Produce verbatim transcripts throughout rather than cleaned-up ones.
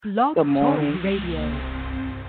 Blog Good Talk morning. Radio.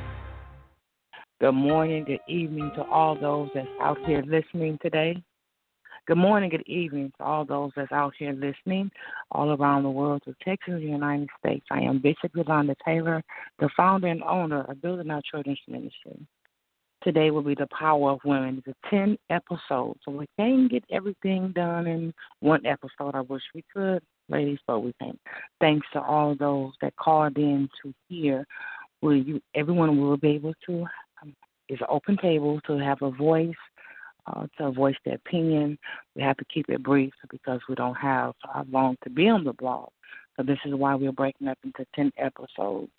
Good morning. Good evening to all those that's out here listening today. Good morning. Good evening to all those that's out here listening all around the world to Texas and the United States. I am Bishop Yolanda Taylor, the founder and owner of Building Our Children's Ministry. Today will be the power of women. It's a ten episode, so we can't get everything done in one episode. I wish we could, ladies, but we can't. Thanks to all those that called in to hear. Will you? Everyone will be able to. Um, it's an open table to have a voice, uh, to voice their opinion. We have to keep it brief because we don't have uh, long to be on the blog. So this is why we're breaking up into ten episodes.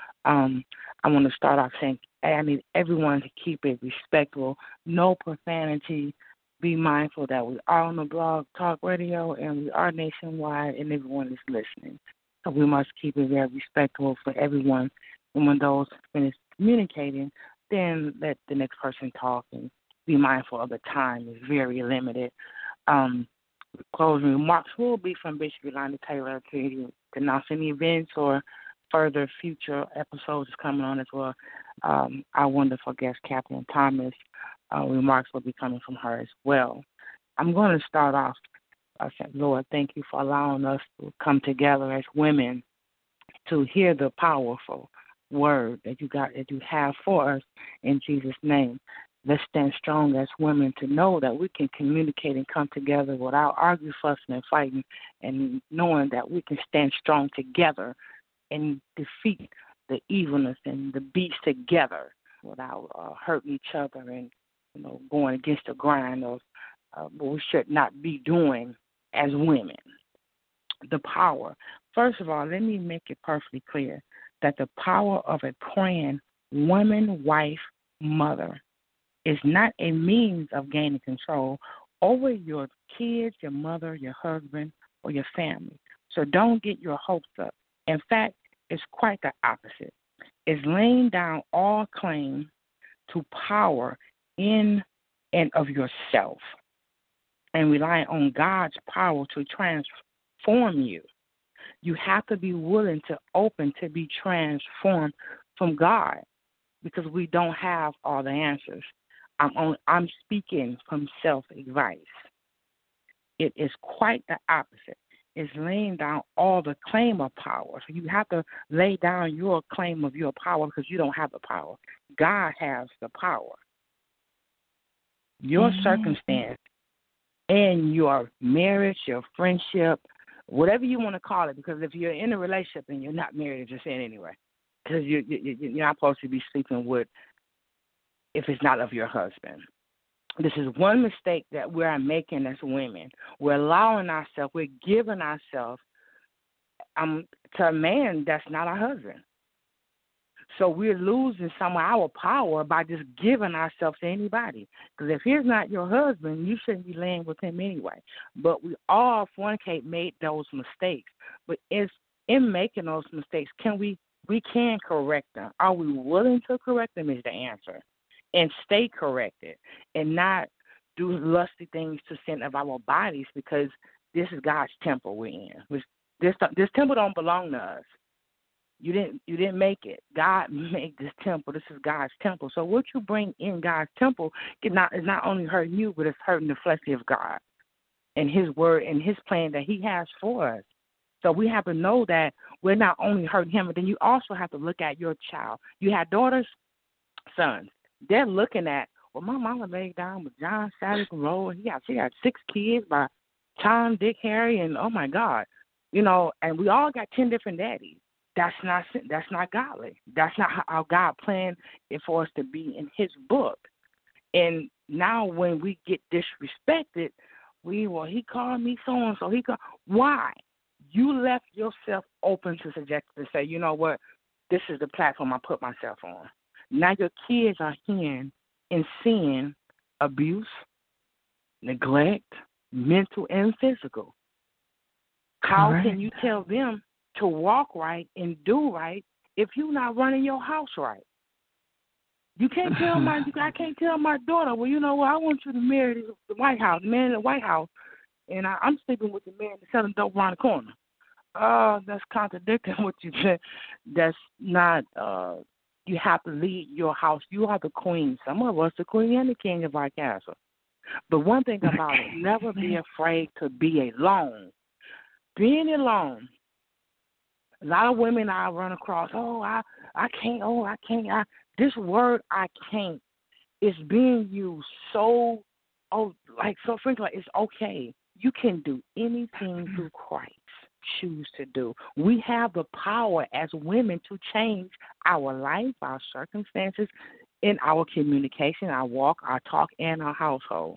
Um, I want to start off saying I need everyone to keep it respectful, no profanity. Be mindful that we are on the blog talk radio and we are nationwide and everyone is listening. So we must keep it very respectful for everyone. And when those finish communicating, then let the next person talk and be mindful of the time. It's very limited. Um, closing remarks will be from Bishop Yolanda Taylor to announce any events or further future episodes is coming on as well. Um, our wonderful guest, Catherine Thomas, uh, remarks will be coming from her as well. I'm going to start off by saying, Lord, thank you for allowing us to come together as women to hear the powerful word that you got, that you have for us in Jesus' name. Let's stand strong as women to know that we can communicate and come together without arguing, fussing, and fighting, and knowing that we can stand strong together and defeat the evilness and the beast together without uh, hurting each other and, you know, going against the grind of uh, what we should not be doing as women. The power. First of all, let me make it perfectly clear that the power of a praying woman, wife, mother is not a means of gaining control over your kids, your mother, your husband, or your family. So don't get your hopes up. In fact, it's quite the opposite. It's laying down all claim to power in and of yourself and relying on God's power to transform you. You have to be willing to open to be transformed from God because we don't have all the answers. I'm only, I'm speaking from self-advice. It is quite the opposite. Is laying down all the claim of power. So you have to lay down your claim of your power because you don't have the power. God has the power. Your mm-hmm. circumstance and your marriage, your friendship, whatever you want to call it, because if you're in a relationship and you're not married, just saying anyway, because you, you, you're not supposed to be sleeping with if it's not of your husband. This is one mistake that we're making as women. We're allowing ourselves, we're giving ourselves um, to a man that's not our husband. So we're losing some of our power by just giving ourselves to anybody. Because if he's not your husband, you shouldn't be laying with him anyway. But we all, fornicate, made those mistakes. But it's, in making those mistakes, can we, we can correct them. Are we willing to correct them is the answer. And stay corrected and not do lusty things to sin of our bodies because this is God's temple we're in. This this temple don't belong to us. You didn't you didn't make it. God made this temple. This is God's temple. So what you bring in God's temple is not is not only hurting you, but it's hurting the flesh of God and His word and His plan that He has for us. So we have to know that we're not only hurting Him, but then you also have to look at your child. You have daughters, sons. They're looking at, well, my mama laid down with John Savage and Roll. He got, she got six kids by Tom, Dick, Harry, and oh my God, you know. And we all got ten different daddies. That's not that's not godly. That's not how God planned it for us to be in His book. And now when we get disrespected, we well he called me so and so. He called why? You left yourself open to suggestions to say, you know what, this is the platform I put myself on. Now your kids are hearing and seeing abuse, neglect, mental and physical. How right. can you tell them to walk right and do right if you're not running your house right? You can't tell my I can't tell my daughter, well, you know what, I want you to marry the White House, the man in the White House, and I, I'm sleeping with the man that's selling dope around the corner. uh, that's contradicting what you said. That's not. Uh, you have to lead your house. You are the queen. Some of us, the queen and the king of our castle. But one thing about it, never be afraid to be alone. Being alone. A lot of women I run across, oh, I, I can't, oh, I can't. I, this word, I can't, is being used so, oh, like so frequently. It's okay. You can do anything through Christ. Choose to do. We have the power as women to change our life, our circumstances, in our communication, our walk, our talk, and our household.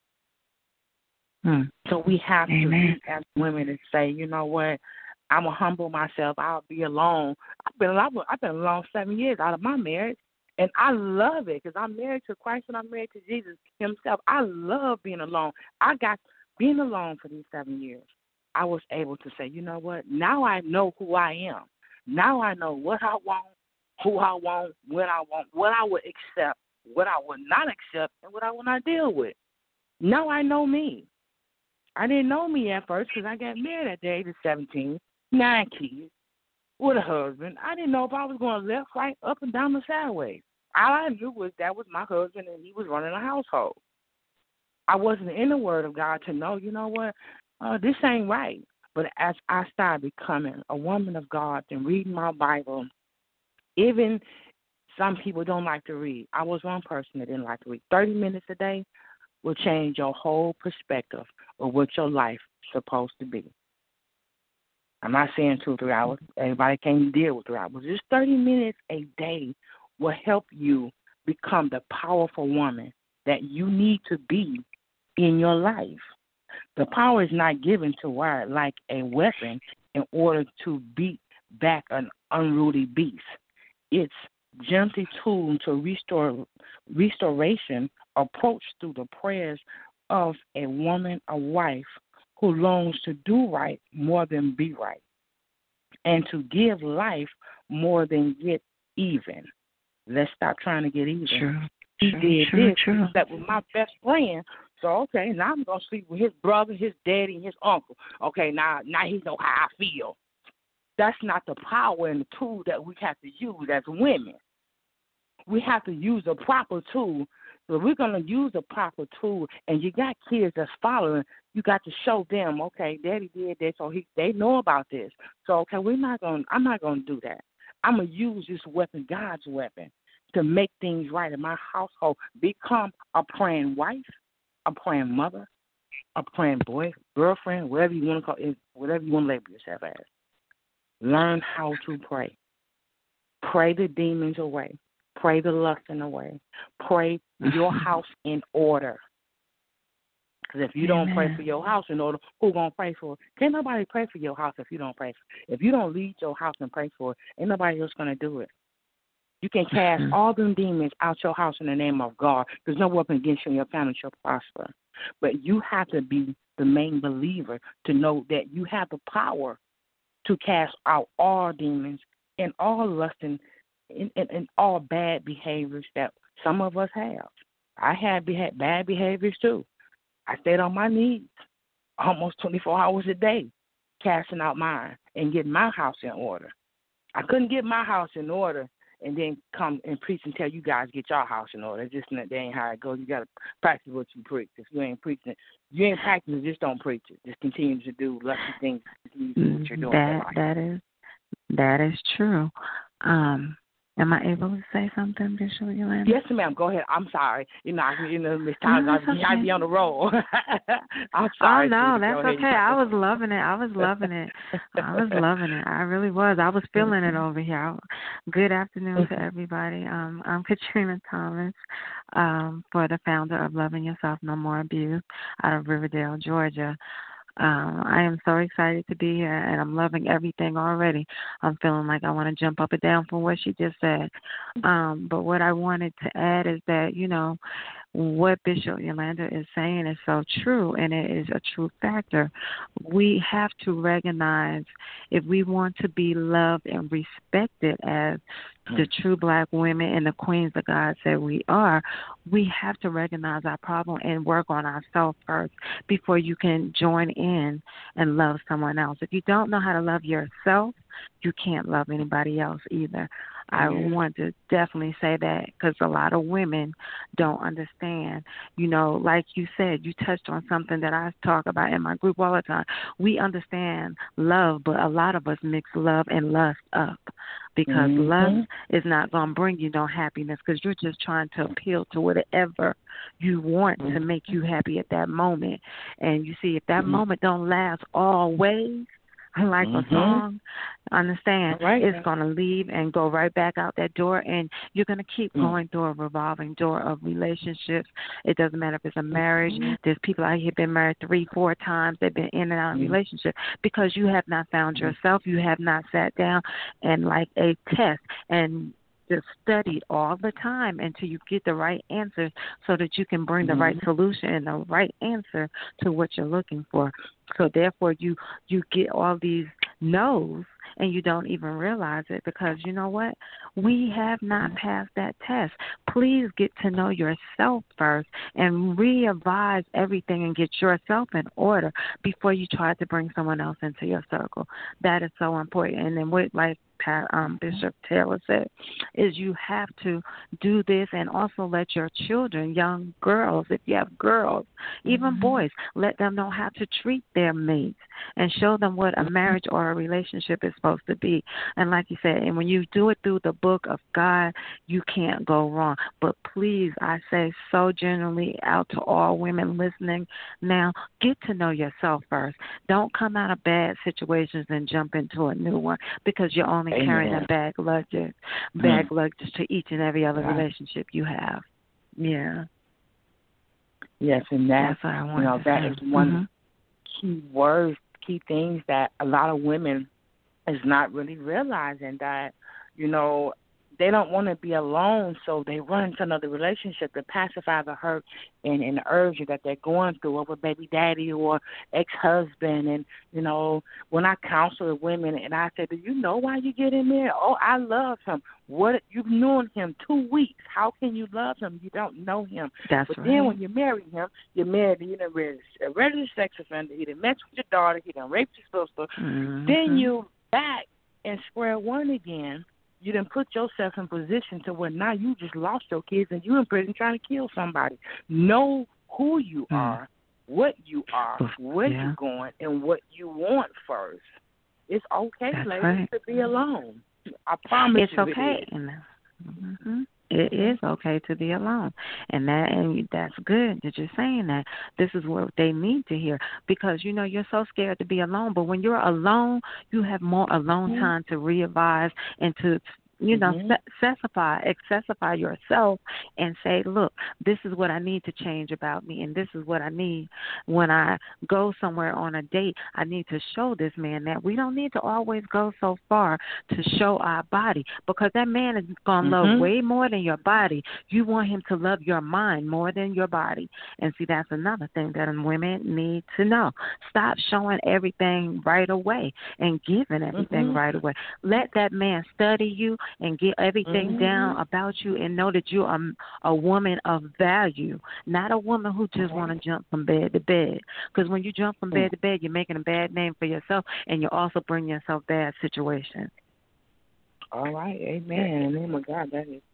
Hmm. So we have Amen. To be as women and say, you know what, I'm gonna humble myself. I'll be alone. I've been I've been alone seven years out of my marriage, and I love it because I'm married to Christ and I'm married to Jesus Himself. I love being alone. I got being alone for these seven years. I was able to say, you know what? Now I know who I am. Now I know what I want, who I want, when I want, what I would accept, what I would not accept, and what I will not deal with. Now I know me. I didn't know me at first because I got married at the age of seventeen, nine kids, with a husband. I didn't know if I was going left, right, up, and down, or sideways. All I knew was that was my husband and he was running a household. I wasn't in the Word of God to know, you know what, uh, this ain't right. But as I started becoming a woman of God and reading my Bible, even some people don't like to read. I was one person that didn't like to read. thirty minutes a day will change your whole perspective of what your life is supposed to be. I'm not saying two or three hours. Everybody can't deal with three hours. Just thirty minutes a day will help you become the powerful woman that you need to be in your life. The power is not given to her like a weapon in order to beat back an unruly beast. It's gently tuned to restore restoration approach through the prayers of a woman, a wife, who longs to do right more than be right, and to give life more than get even. Let's stop trying to get even. True. He true, did true, this. True. He slept with my best friend. So okay, now I'm gonna sleep with his brother, his daddy, and his uncle. Okay, now now he know how I feel. That's not the power and the tool that we have to use as women. We have to use a proper tool. So we're going to use a proper tool, and you got kids that's following, you got to show them, okay, Daddy did this, so he, they know about this. So, okay, we're not going. I'm not going to do that. I'm going to use this weapon, God's weapon, to make things right in my household. Become a praying wife, a praying mother, a praying boy, girlfriend, whatever you want to call it, whatever you want to label yourself as. Learn how to pray. Pray the demons away. Pray the lusting away. Pray your house in order. Because if you don't Amen. Pray for your house in order, who going to pray for it? Can't nobody pray for your house if you don't pray for it. If you don't lead your house and pray for it, ain't nobody else going to do it. You can cast mm-hmm. all them demons out your house in the name of God. There's no weapon against you and your family shall prosper. But you have to be the main believer to know that you have the power to cast out all demons and all lusting and, and, and all bad behaviors that some of us have. I had beha- bad behaviors too. I stayed on my knees almost twenty-four hours a day, casting out mine and getting my house in order. I couldn't get my house in order and then come and preach and tell you guys get your house in order. It's just that ain't how it goes. You got to practice what you preach. If you ain't preaching, you ain't practicing, just don't preach it. Just continue to do lusty things. Continue to do what you're doing. That that is that is true. Um, Am I able to say something, Bishop Yolanda? Yes, ma'am. Go ahead. I'm sorry. You know, you know, Miss Times, no, I, okay. I be on the roll. I'm sorry. Oh no, that's okay. I was loving it. I was loving it. I was loving it. I really was. I was feeling it over here. Good afternoon to everybody. Um, I'm Katrina Thomas, um, for the founder of Loving Yourself No More Abuse, out of Riverdale, Georgia. Um, I am so excited to be here, and I'm loving everything already. I'm feeling like I want to jump up and down from what she just said. Um, but what I wanted to add is that, you know, what Bishop Yolanda is saying is so true, and it is a true factor. We have to recognize if we want to be loved and respected as the true black women and the queens that God said we are, we have to recognize our problem and work on ourselves first before you can join in and love someone else. If you don't know how to love yourself, you can't love anybody else either. I want to definitely say that because a lot of women don't understand. You know, like you said, you touched on something that I talk about in my group all the time. We understand love, but a lot of us mix love and lust up because mm-hmm. lust is not going to bring you no happiness because you're just trying to appeal to whatever you want mm-hmm. to make you happy at that moment. And you see, if that mm-hmm. moment don't last always, like mm-hmm. a song, understand, right. it's going to leave and go right back out that door, and you're going to keep mm-hmm. going through a revolving door of relationships. It doesn't matter if it's a marriage. Mm-hmm. There's people out here been married three, four times. They've been in and out of mm-hmm. relationships because you have not found mm-hmm. yourself. You have not sat down and like a test and just studied all the time until you get the right answers so that you can bring the mm-hmm. right solution and the right answer to what you're looking for. So therefore you, you get all these no's and you don't even realize it because you know what? We have not passed that test. Please get to know yourself first and readvise everything and get yourself in order before you try to bring someone else into your circle. That is so important. And then what, like um, Bishop Taylor said, is you have to do this and also let your children, young girls, if you have girls, even mm-hmm. boys, let them know how to treat their mates and show them what a marriage or a relationship is supposed to be. And like you said, and when you do it through the book of God, you can't go wrong. But please, I say so generally out to all women listening now, get to know yourself first. Don't come out of bad situations and jump into a new one because you're only Amen. Carrying a bag luggage, bag mm. luggage to each and every other yeah. relationship you have. Yeah. Yes, and that, that's what I want you know, that say. Is one mm-hmm. key word, key things that a lot of women is not really realizing that, you know, they don't want to be alone, so they run into another relationship to pacify the hurt and, and the urge that they're going through over baby daddy or ex-husband. And, you know, when I counsel women and I say, do you know why you get in there? Oh, I love him. What? You've known him two weeks. How can you love him? You don't know him. That's but right. then when you marry him, you're married, you done a registered sex offender. He done met with your daughter. He done raped your sister. Mm-hmm. Then you back in square one again. You done put yourself in position to where now you just lost your kids and you in prison trying to kill somebody. Know who you mm. are, what you are, where yeah. you're going, and what you want first. It's okay, That's ladies, right. to be alone. I promise it's you okay. it is. Mm-hmm. It is okay to be alone, and that and that's good that you're saying that. This is what they need to hear because you know you're so scared to be alone. But when you're alone, you have more alone mm-hmm. time to readvise and to you know, mm-hmm. specify, accessify yourself and say, look, this is what I need to change about me, and this is what I need when I go somewhere on a date. I need to show this man that we don't need to always go so far to show our body because that man is going to mm-hmm. love way more than your body. You want him to love your mind more than your body. And see, that's another thing that women need to know. Stop showing everything right away and giving everything mm-hmm. right away. Let that man study you and get everything mm-hmm. down about you and know that you're a, a woman of value, not a woman who just want to jump from bed to bed. Because when you jump from bed to bed, you're making a bad name for yourself and you're also bringing yourself bad situations. All right. Amen. In the name of God, that is,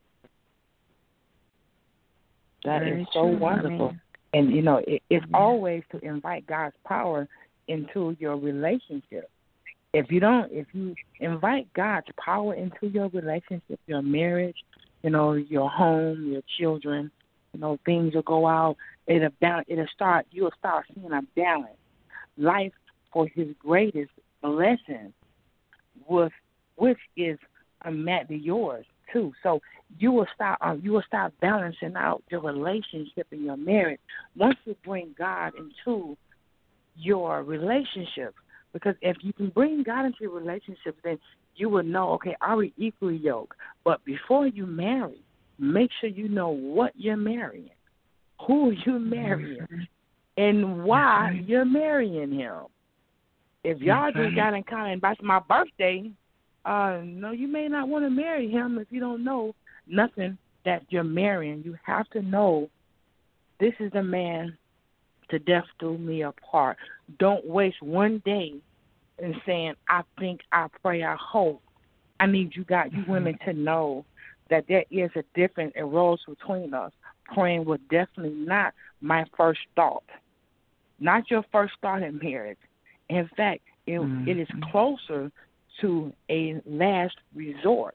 that Very is so true. wonderful. I mean, and, you know, it, it's yeah. always to invite God's power into your relationship. If you don't, if you invite God's power into your relationship, your marriage, you know, your home, your children, you know, things will go out. It'll balance, it'll start. You'll start seeing a balance. Life for His greatest blessing, with which is automatically yours too. So you will start. Um, you will start balancing out your relationship and your marriage once you bring God into your relationship. Because if you can bring God into your relationship, then you will know, okay, are we equally yoked? But before you marry, make sure you know what you're marrying, who you're marrying, and why you're marrying him. If y'all just got in common, that's my birthday, Uh, no, you may not want to marry him if you don't know nothing that you're marrying. You have to know this is the man to death do me apart. Don't waste one day in saying, I think, I pray, I hope. I need you guys, you women to know that there is a difference in roles between us. Praying was definitely not my first thought, not your first thought in marriage. In fact, it, mm-hmm. it is closer to a last resort.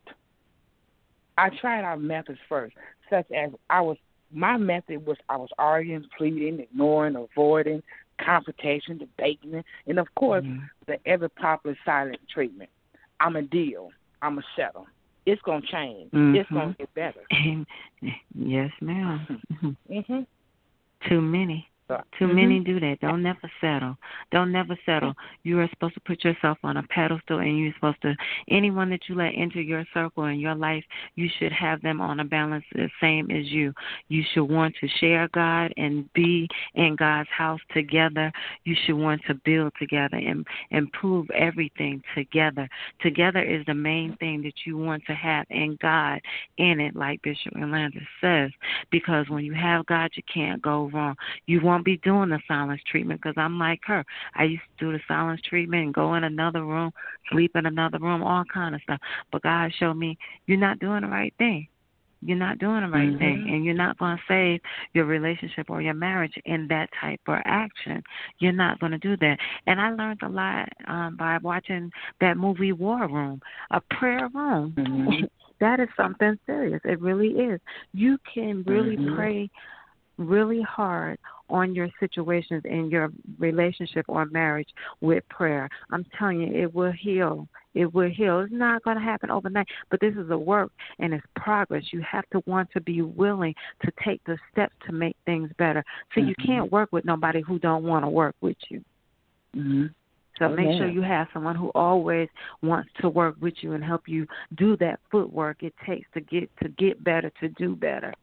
I tried our methods first, such as I was. My method was I was arguing, pleading, ignoring, avoiding, confrontation, debating, and of course mm-hmm. the ever popular silent treatment. I'm a deal. I'm a settle. It's gonna change. Mm-hmm. It's gonna get better. Yes, ma'am. Mm-hmm. Too many. Too mm-hmm. many do that. Don't never settle. Don't never settle. You are supposed to put yourself on a pedestal, and you're supposed to, anyone that you let into your circle in your life, you should have them on a balance the same as you. You should want to share God and be in God's house together. You should want to build together and improve everything together. Together is the main thing that you want to have, and God in it, like Bishop Orlando says, because when you have God, you can't go wrong. You won't be doing the silence treatment, because I'm like her. I used to do the silence treatment and go in another room, sleep in another room, all kind of stuff. But God showed me you're not doing the right thing. You're not doing the right mm-hmm. thing, and you're not going to save your relationship or your marriage in that type of action. You're not going to do that. And I learned a lot um, by watching that movie War Room, a prayer room. Mm-hmm. That is something serious. It really is. You can really mm-hmm. pray really hard on your situations in your relationship or marriage with prayer. I'm telling you, it will heal. It will heal. It's not going to happen overnight, but this is a work and it's progress. You have to want to be willing to take the steps to make things better. So mm-hmm. you can't work with nobody who don't want to work with you. Mm-hmm. So oh, make yeah. sure you have someone who always wants to work with you and help you do that footwork it takes to get to get better, to do better.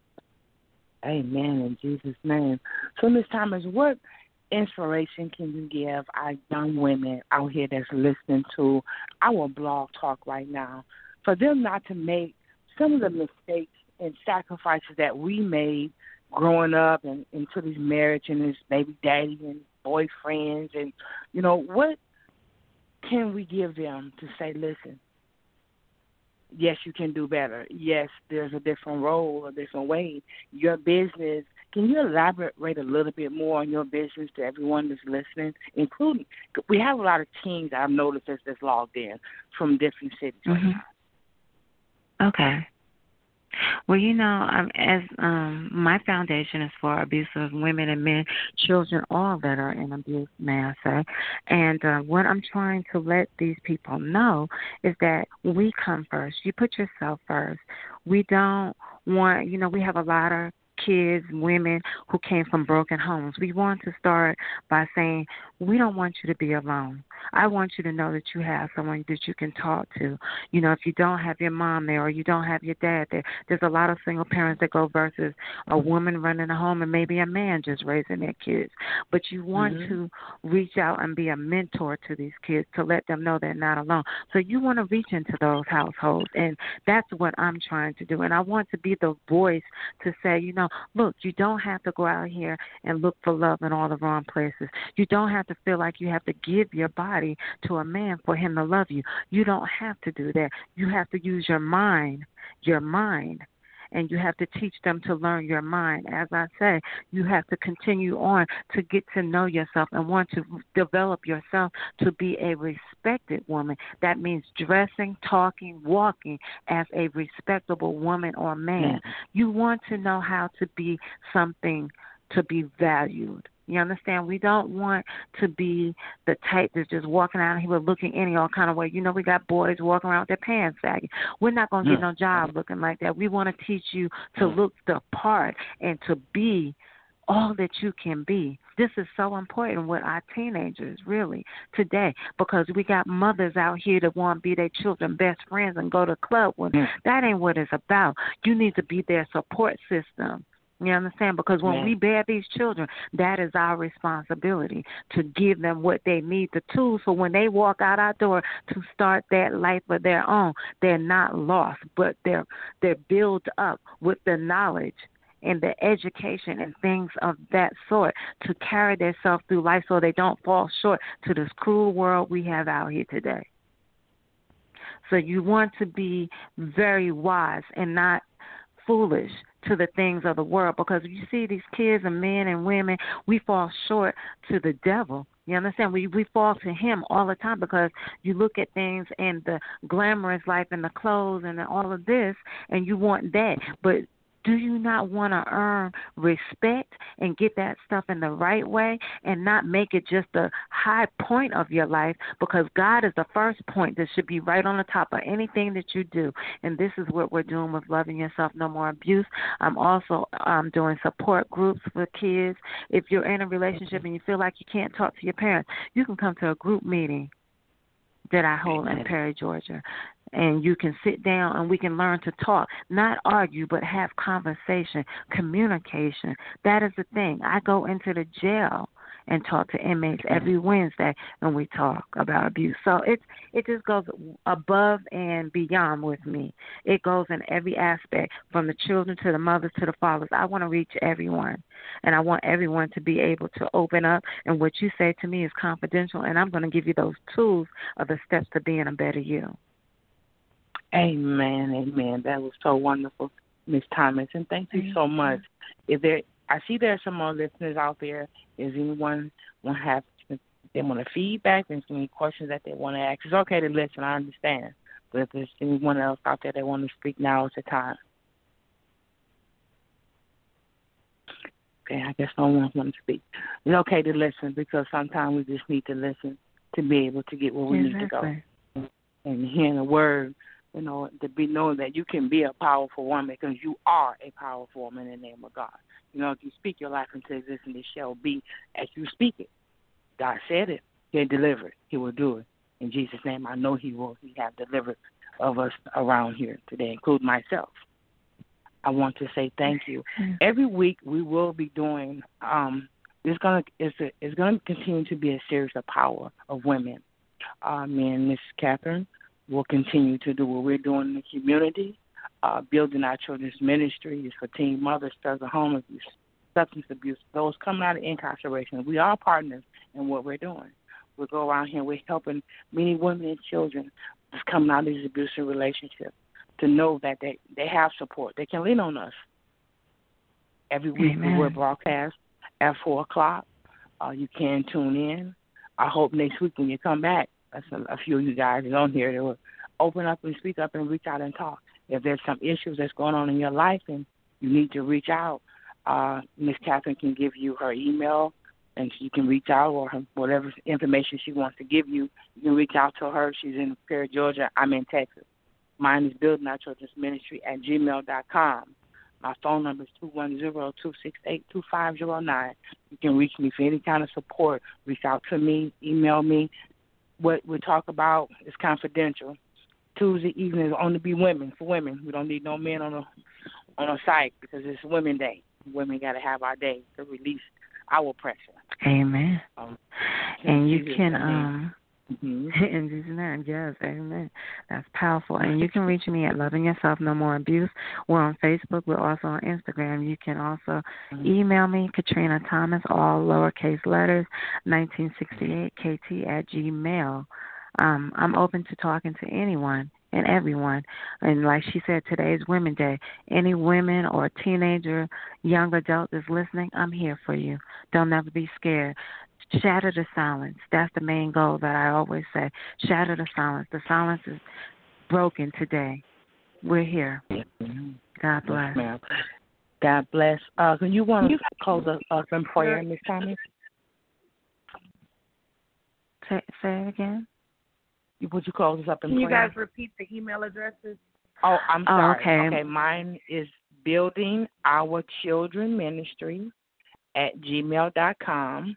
Amen, in Jesus' name. So, Miz Thomas, what inspiration can you give our young women out here that's listening to our blog talk right now for them not to make some of the mistakes and sacrifices that we made growing up and into this marriage and this baby daddy and boyfriends? And, you know, what can we give them to say, listen, yes, you can do better. Yes, there's a different role, a different way. Your business, can you elaborate a little bit more on your business to everyone that's listening, including, we have a lot of teams I've noticed that's, that's logged in from different cities. Mm-hmm. Okay. Well, you know, um, as um, my foundation is for abuse of women and men, children, all that are in abuse, may I say. And uh, what I'm trying to let these people know is that we come first. You put yourself first. We don't want, you know, we have a lot of kids, women who came from broken homes. We want to start by saying, we don't want you to be alone. I want you to know that you have someone that you can talk to. You know, if you don't have your mom there or you don't have your dad there, there's a lot of single parents that go versus a woman running a home and maybe a man just raising their kids. But you want mm-hmm. to reach out and be a mentor to these kids to let them know they're not alone. So you want to reach into those households, and that's what I'm trying to do. And I want to be the voice to say, you know, look, you don't have to go out here and look for love in all the wrong places. You don't have to feel like you have to give your body to a man for him to love you. You don't have to do that. You have to use your mind, your mind, and you have to teach them to learn your mind. As I say, you have to continue on to get to know yourself and want to develop yourself to be a respected woman. That means dressing, talking, walking as a respectable woman or man. Mm-hmm. You want to know how to be something to be valued. You understand? We don't want to be the type that's just walking out here looking any all kind of way. You know, we got boys walking around with their pants sagging. We're not going to get no job looking like that. We want to teach you to look the part and to be all that you can be. This is so important with our teenagers, really, today, because we got mothers out here that want to be their children's best friends and go to club with them. That ain't what it's about. You need to be their support system. You understand? Because when Man. we bear these children, that is our responsibility to give them what they need, the tools, so when they walk out our door to start that life of their own, they're not lost, but they're they're built up with the knowledge and the education and things of that sort to carry themselves through life so they don't fall short to this cruel world we have out here today. So you want to be very wise and not foolish to the things of the world, because you see these kids and men and women, we fall short to the devil. You understand? We we fall to him all the time because you look at things and the glamorous life and the clothes and all of this, and you want that. But do you not want to earn respect and get that stuff in the right way and not make it just the high point of your life? Because God is the first point that should be right on the top of anything that you do. And this is what we're doing with Loving Yourself No More Abuse. I'm also um, doing support groups for kids. If you're in a relationship and you feel like you can't talk to your parents, you can come to a group meeting that I hold in Perry, Georgia. And you can sit down and we can learn to talk, not argue, but have conversation, communication. That is the thing. I go into the jail and talk to inmates every Wednesday, and we talk about abuse. So it's it just goes above and beyond with me. It goes in every aspect, from the children to the mothers to the fathers. I want to reach everyone, and I want everyone to be able to open up, and what you say to me is confidential, and I'm going to give you those tools of the steps to being a better you. Amen, amen. That was so wonderful, Miss Thomas, and thank you so much. If there, I see there are some more listeners out there. Is anyone want to have they want to feedback and any questions that they want to ask? It's okay to listen. I understand, but if there's anyone else out there that want to speak, now is the time. Okay, I guess no one wants to speak. It's okay to listen because sometimes we just need to listen to be able to get where we exactly. need to go. And hearing the word. You know, to be knowing that you can be a powerful woman because you are a powerful woman in the name of God. You know, if you speak your life into existence, it shall be as you speak it. God said it. He'll deliver it. He will do it. In Jesus' name, I know he will. He have delivered of us around here today, including myself. I want to say thank you. Every week we will be doing, um, it's going to it's, a, it's gonna continue to be a series of power of women. Uh, me and Miss Catherine will continue to do what we're doing in the community, uh, building our children's ministries for teen mothers, struggling home abuse, substance abuse, those coming out of incarceration. We are partners in what we're doing. We go around here, we're helping many women and children that's coming out of these abusive relationships to know that they, they have support. They can lean on us. Every week Amen. we're broadcast at four o'clock. Uh, you can tune in. I hope next week when you come back, that's a, a few of you guys is on here that will open up and speak up and reach out and talk. If there's some issues that's going on in your life and you need to reach out, uh, Miss Catherine can give you her email and you can reach out, or her, whatever information she wants to give you, you can reach out to her. She's in Perry, Georgia. I'm in Texas. Mine is Building Our Children's Ministry at gmail dot com. My phone number is two one zero, two six eight, two five zero nine. You can reach me for any kind of support. Reach out to me, email me. What we talk about is confidential. Tuesday evening is only be women, for women. We don't need no men on a on a site because it's Women Day. Women got to have our day to release our pressure. Amen. Um, and you can, um, mm-hmm. in Jesus' name, yes, amen. That's powerful. And you can reach me at Loving Yourself No More Abuse. We're on Facebook. We're also on Instagram. You can also email me, Katrina Thomas, all lowercase letters, nineteen sixty-eight, K T at Gmail. Um, I'm open to talking to anyone and everyone. And like she said, today is Women's Day. Any women or teenager, young adult that's listening, I'm here for you. Don't ever be scared. Shatter the silence. That's the main goal that I always say. Shatter the silence. The silence is broken today. We're here. God bless. Yes, God bless. Uh, can you want to close us uh, in prayer, Miss Thomas? Say, say it again. Would you close us up in Can prayer? you guys repeat the email addresses? Oh, I'm sorry. Oh, okay. Okay, mine is Building Our Children Ministry at gmail dot com.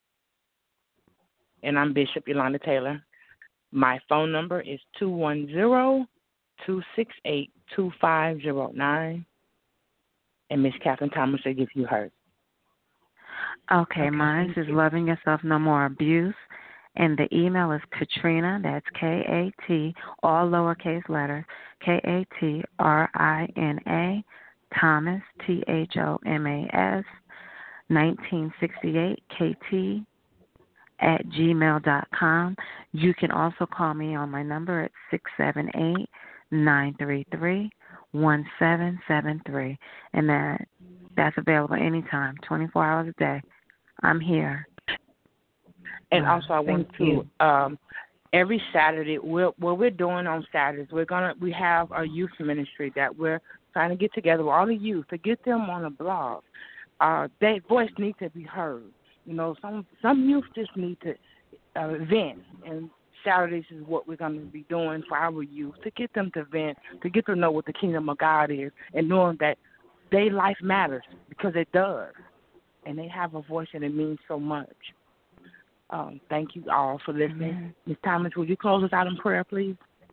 And I'm Bishop Yolanda Taylor. My phone number is two one zero, two six eight, two five zero nine. And Miss Catherine Thomas will give you hers. Okay, Okay, mine thank is you. Loving Yourself No More Abuse. And the email is Katrina, that's K A T, all lowercase letters, K A T R I N A, Thomas, T H O M A S, nineteen sixty-eight, K T, at gmail dot com. You can also call me on my number at six seven eight, nine three three, one seven seven three. And that that's available anytime, twenty-four hours a day. I'm here. And also, I want Thank you. to um, every Saturday, we're, what we're doing on Saturdays, we're gonna we have a youth ministry that we're trying to get together with all the youth to get them on a blog. Uh, their voice needs to be heard. You know, some some youth just need to uh, vent, and Saturdays is what we're going to be doing for our youth to get them to vent, to get to know what the kingdom of God is, and knowing that their life matters because it does, and they have a voice and it means so much. Um, thank you all for listening. Miz Thomas, would you close us out in prayer, please?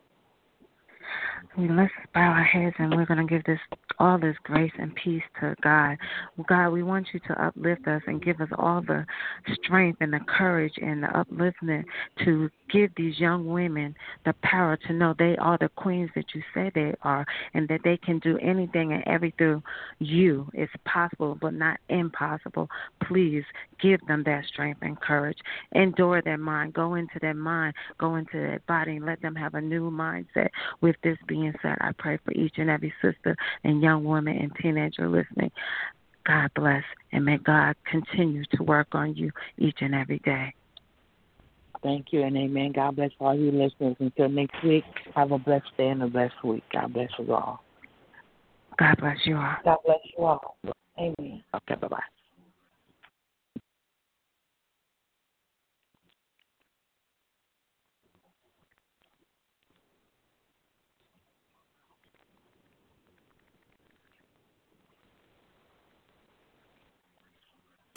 Let's bow our heads and we're going to give this all this grace and peace to God. God, we want you to uplift us and give us all the strength and the courage and the upliftment to give these young women the power to know they are the queens that you say they are, and that they can do anything and everything through you. It's possible but not impossible. Please give them that strength and courage. Endure their mind. Go into their mind. Go into their body and let them have a new mindset. With this being said, I pray for each and every sister and young woman and teenager listening. God bless, and may God continue to work on you each and every day. Thank you, and amen. God bless all you listeners. Until next week, have a blessed day and a blessed week. God bless you all. God bless you all. God bless you all. Amen. Okay, bye-bye.